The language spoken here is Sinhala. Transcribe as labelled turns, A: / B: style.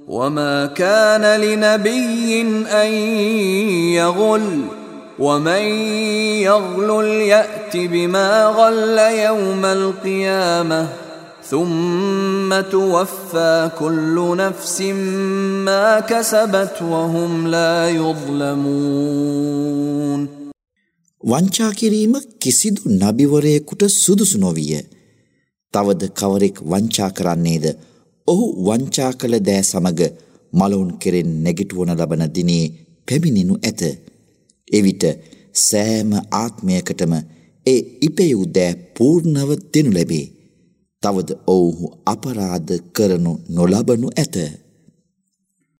A: وما كان لنبي أن يغل ومن يغلل يأت بما غل يوم القيامة ثم توفى كل نفس ما كسبت وهم لا يظلمون.
B: වංචා කිරීම කිසිදු නබිවරයෙකුට සුදුසු නොවිය. තවද කවරෙක් වංචා කරන්නේද ඔහු වංචා කළ දෑ සමග මලවුන් කෙරෙන් නැගිටවන ලබන දිනේ පැමිණෙනු ඇත. එවිට සෑම ආත්මයකටම ඒ ඉපෙවූ දෑ පූර්ණව දෙනු ලැබේ. තවද ඔවුහු අපරාධ කරනු නොලබනු ඇත.